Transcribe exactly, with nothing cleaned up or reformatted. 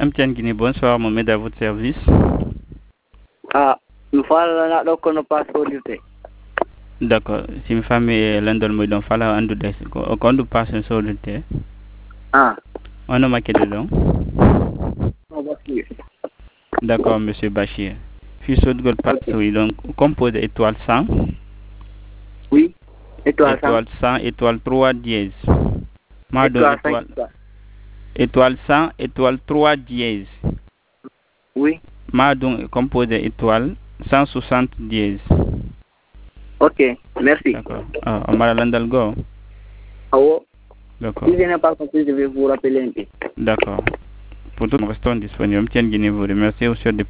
M T N Guinée, bonsoir, mon maître à votre service. Ah, nous faisons donc qu'on passe au lycée. D'accord, si ma femme est l'un moi donc fala andu des quand nous passons sur le thé. Ah. On a marqué dedans. On va suivre. D'accord, monsieur Bachir. Puis sur le passe, oui, donc compose étoile cent. Oui. Étoile cent. Étoile cent, étoile trois dièse. Étoile étoile, étoile cent, étoile trois dièse. Oui. Mardon composé étoile cent soixante dièse. Ok, merci. D'accord. Ah, on m'a l'andalgo. Ah oh. D'accord. Si je n'ai pas compris, je vais vous rappeler un peu. D'accord. Pour tout, nous restons disponibles. M T N Guinée vous remercie au sur des